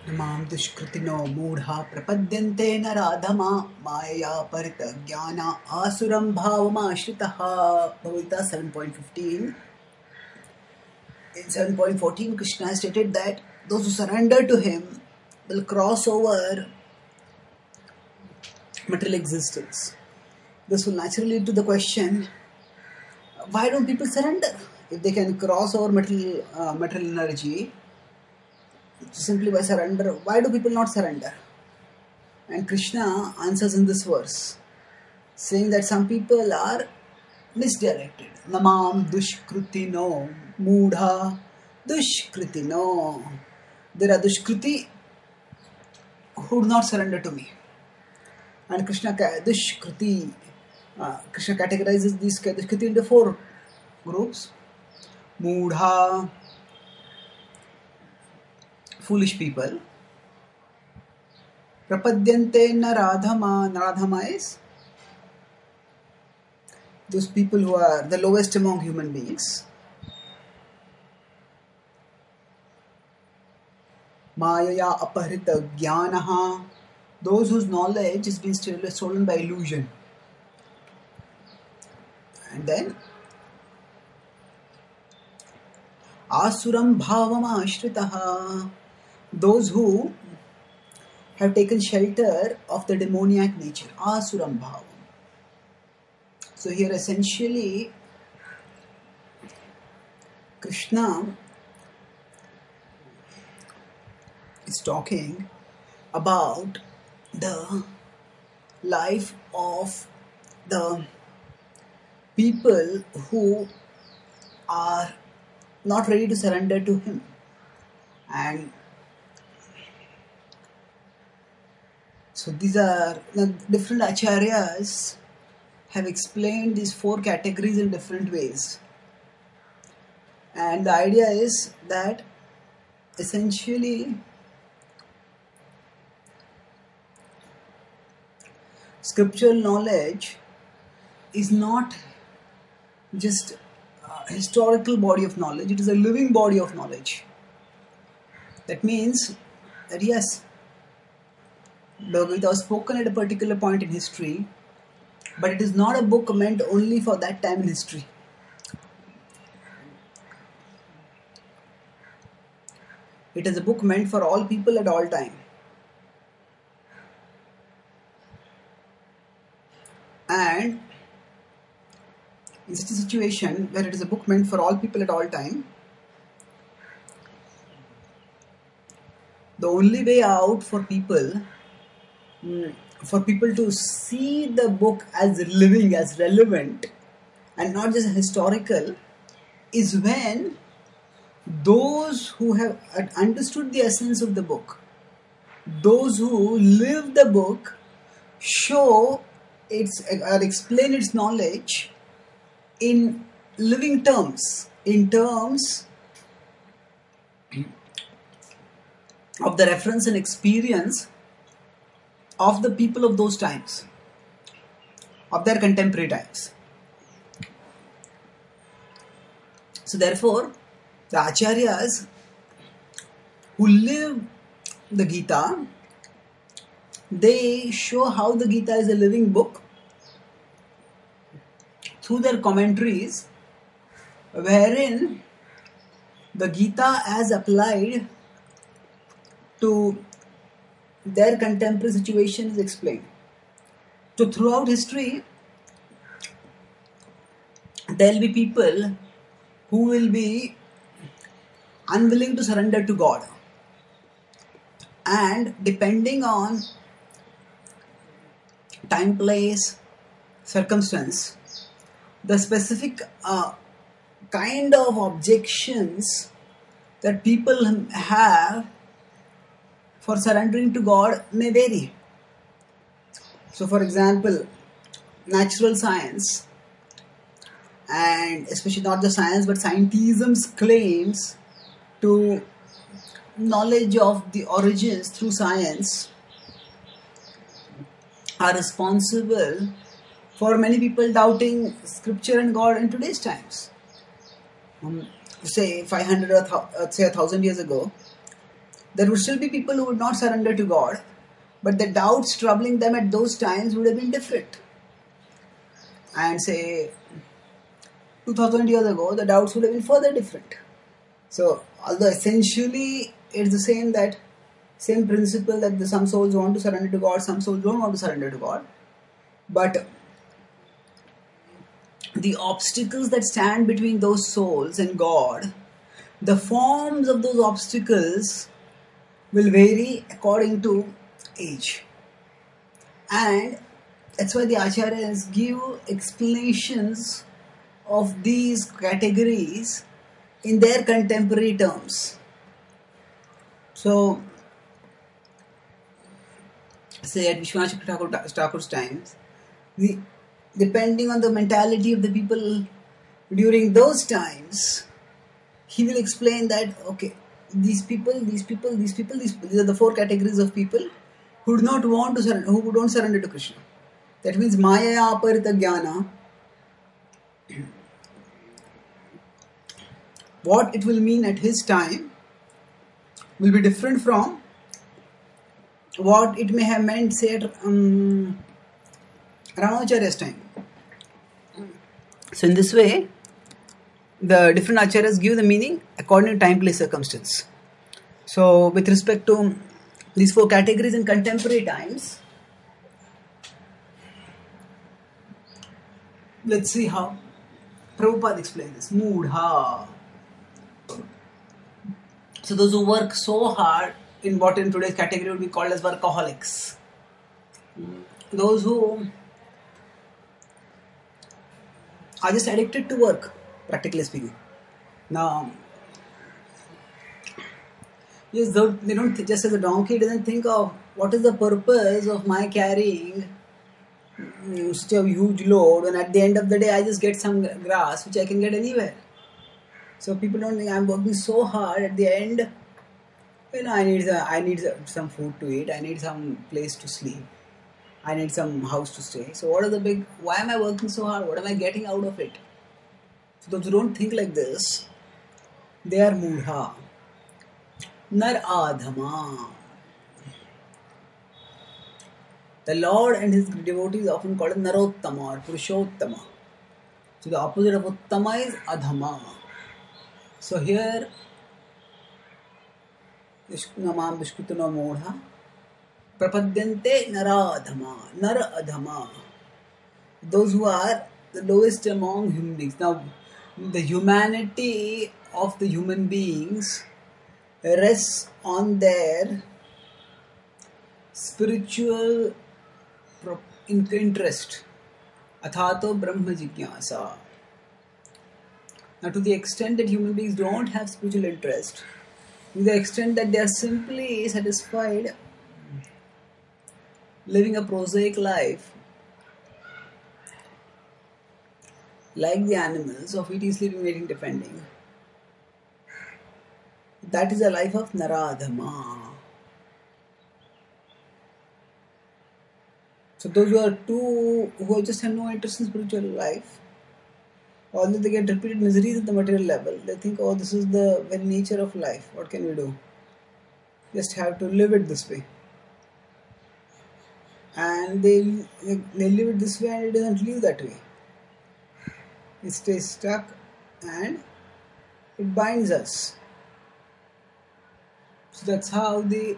Namam dushkritino moodha prapadyante naradhama maya parita jnana asuram bhavama ashritaha. Bhagavad 7.15. In 7.14, Krishna stated that those who surrender to him will cross over material existence. This will naturally lead to the question, why don't people surrender? If they can cross over material energy simply by surrender, why do people not surrender? And Krishna answers in this verse, saying that some people are misdirected. Namam dushkritino moodha dushkritino. There are dushkriti who do not surrender to me. And Krishna categorizes these dushkriti into four groups. Moodha, foolish people. Prapadyante naradhama. Naradhama is those people who are the lowest among human beings. Mayaya aparita jnanaha. Those whose knowledge is being stolen by illusion. And then asuram bhavama ashritaha. Those who have taken shelter of the demoniac nature. Asuram bhavam. So here essentially Krishna is talking about the life of the people who are not ready to surrender to him. And so these are the different acharyas have explained these four categories in different ways. And the idea is that essentially scriptural knowledge is not just a historical body of knowledge, it is a living body of knowledge. That means that yes, Bhagavad Gita was spoken at a particular point in history, but it is not a book meant only for that time in history. It is a book meant for all people at all time. And in such a situation where it is a book meant for all people at all time, the only way out for people to see the book as living, as relevant, and not just historical, is when those who have understood the essence of the book, those who live the book, show its or explain its knowledge in living terms, in terms of the reference and experience of the people of those times, of their contemporary times. So therefore, the acharyas who live the Gita, they show how the Gita is a living book through their commentaries, wherein the Gita as applied to their contemporary situation is explained. So throughout history, there will be people who will be unwilling to surrender to God. And depending on time, place, circumstance, the specific kind of objections that people have for surrendering to God may vary. So for example, natural science, and especially not just science but scientism's claims to knowledge of the origins through science are responsible for many people doubting scripture and God in today's times. Say 500 or say 1,000 years ago, There would still be people who would not surrender to God, but the doubts troubling them at those times would have been different. And say 2000 years ago, the doubts would have been further different. So, although essentially it's the same principle that some souls want to surrender to God, some souls don't want to surrender to God, but the obstacles that stand between those souls and God, the forms of those obstacles will vary according to age. And that's why the acharyas give explanations of these categories in their contemporary terms. So, say at Vishwanath Thakur's times, depending on the mentality of the people during those times, he will explain that, okay, these are the four categories of people who do not want to surrender, who don't surrender to Krishna. That means Maya Aparita Jnana. What it will mean at his time will be different from what it may have meant, say, at Ramacharya's time. So in this way, the different acharyas give the meaning according to time, place, circumstance. So with respect to these four categories in contemporary times, let's see how Prabhupada explains this. Moodha. So those who work so hard in what in today's category would be called as workaholics. Those who are just addicted to work, practically speaking. Now, yes, they don't just as a donkey doesn't think of what is the purpose of my carrying such a huge load, and at the end of the day I just get some grass which I can get anywhere. So people don't think I'm working so hard. At the end, I need some food to eat. I need some place to sleep. I need some house to stay. So why am I working so hard? What am I getting out of it? So those who don't think like this, they are moodha. Nar adhama. The Lord and his devotees often called Narottama or Purushottama. So the opposite of Uttama is Adhama. So here, Vishkunamam Vishkutuna Modha Prapadyante Naradhama. Nara Adhama. Those who are the lowest among human beings. Now, the humanity of the human beings rests on their spiritual interest. Athato Brahma Jigyasa. Now, to the extent that human beings don't have spiritual interest, to the extent that they are simply satisfied living a prosaic life, like the animals of eating, sleeping, mating, defending, that is a life of Naradhama. So those who just have no interest in spiritual life, although they get repeated miseries at the material level, they think, oh, this is the very nature of life. What can we do? Just have to live it this way. And they live it this way and it doesn't live that way. It stays stuck and it binds us. So that's how the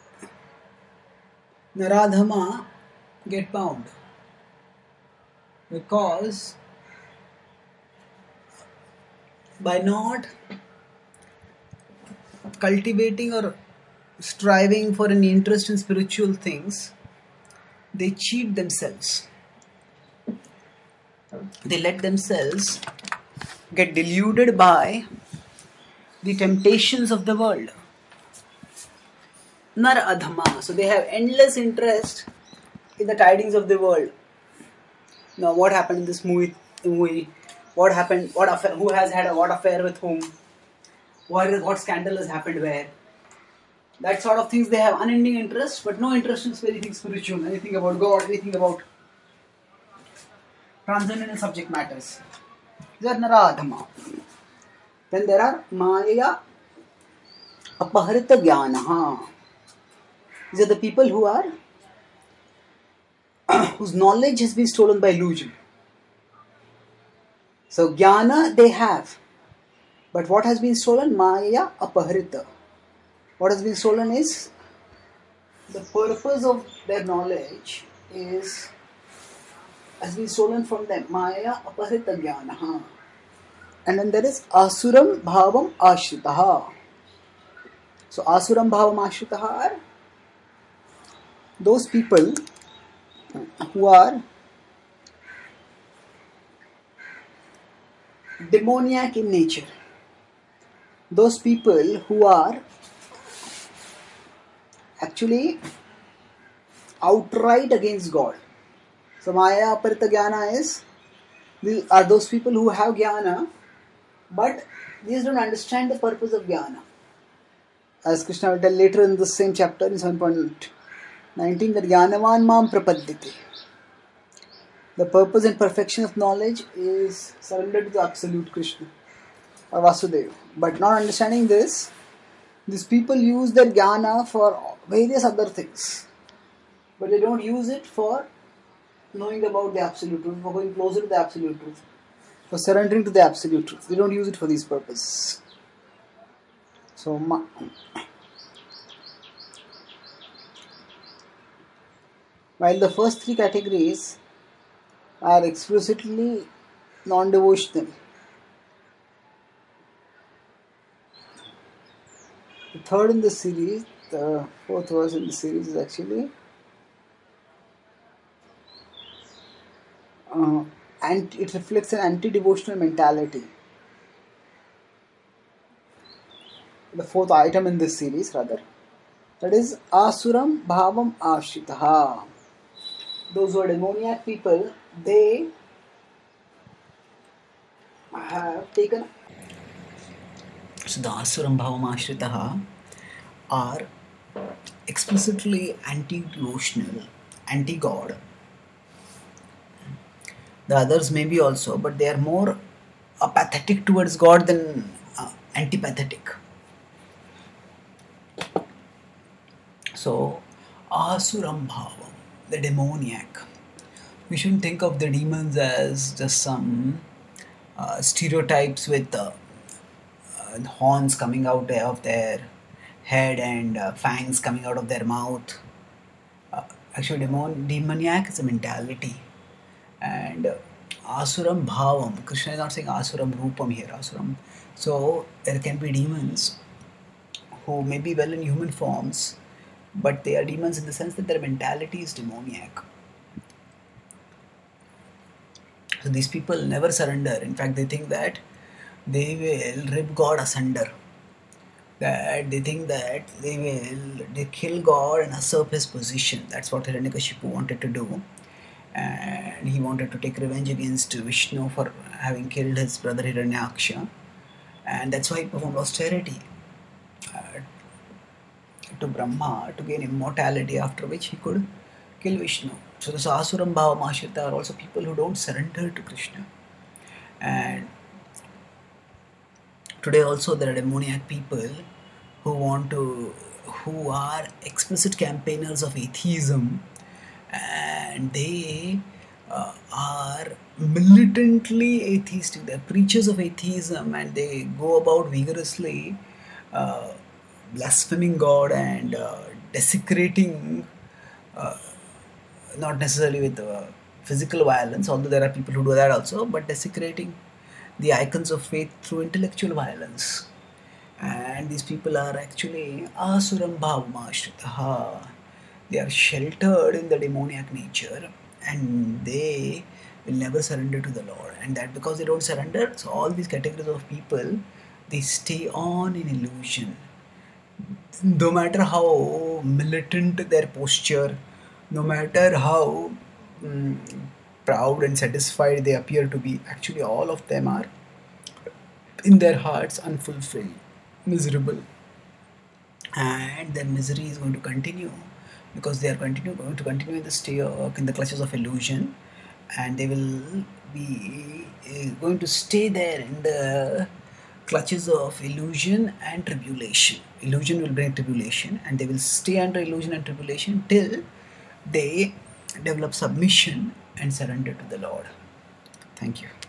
Naradhama get bound. Because by not cultivating or striving for an interest in spiritual things, they cheat themselves. They let themselves get deluded by the temptations of the world. Nar adhama. So they have endless interest in the tidings of the world. Now, what happened in this movie? What happened? What affair? Who has had what affair with whom? What scandal has happened where? That sort of things they have unending interest, but no interest in anything spiritual, anything about God, anything about transcendental subject matters. These are Naradhama. Then there are Maya Apaharita Jnana. These are the people who are whose knowledge has been stolen by illusion. So Jnana they have, but what has been stolen? Maya Apaharita. What has been stolen is the purpose of their knowledge has been stolen from them. Maya Apaharita Jnana. And then there is Asuram Bhavam Ashritaha. So Asuram Bhavam Ashritaha are those people who are demoniac in nature. Those people who are actually outright against God. So Maya Aparita Jnana are those people who have Jnana, but these don't understand the purpose of Jnana. As Krishna will tell later in the same chapter in 7.19 that Jnanavan Mam Prapadyate. The purpose and perfection of knowledge is surrendered to the absolute Krishna or Vasudeva. But not understanding this, these people use their Jnana for various other things. But they don't use it for knowing about the absolute truth, for going closer to the absolute truth, for surrendering to the absolute truth. They don't use it for these purposes. So, while the first three categories are explicitly non-devotional, the third in the series, the fourth verse in the series is actually and it reflects an anti-devotional mentality. The fourth item in this series, rather, that is Asuram Bhavam Ashritaha. Those who are demoniac people, they have taken. So the Asuram Bhavam Ashritaha are explicitly anti-devotional, anti-God. The others may be also, but they are more apathetic towards God than antipathetic. So, Asuram Bhavam, the demoniac. We shouldn't think of the demons as just some stereotypes with horns coming out of their head and fangs coming out of their mouth. Actually, demoniac is a mentality. And Asuram Bhavam, Krishna is not saying Asuram Rupam here, Asuram. So there can be demons who may be well in human forms, but they are demons in the sense that their mentality is demoniac. So these people never surrender. In fact, they think that they will rip God asunder. That they think that they kill God and usurp his position. That's what Hiranyakashipu wanted to do. And he wanted to take revenge against Vishnu for having killed his brother Hiranyaksha, and that's why he performed austerity to Brahma to gain immortality, after which he could kill Vishnu. So the Asuram Bhava Ashrita are also people who don't surrender to Krishna. And today also there are demoniac people who are explicit campaigners of atheism, and they are militantly atheistic. They're preachers of atheism, and they go about vigorously blaspheming God and desecrating, not necessarily with physical violence, although there are people who do that also, but desecrating the icons of faith through intellectual violence. And these people are actually Asuram Bhavamashtritaha. They are sheltered in the demoniac nature, and they will never surrender to the Lord. And that because they don't surrender, so all these categories of people, they stay on in illusion. No matter how militant their posture, no matter how proud and satisfied they appear to be, actually all of them are in their hearts unfulfilled, miserable, and their misery is going to continue because they are going to continue in the clutches of illusion, and they will be going to stay there in the clutches of illusion and tribulation. Illusion will bring tribulation, and they will stay under illusion and tribulation till they develop submission and surrender to the Lord. Thank you.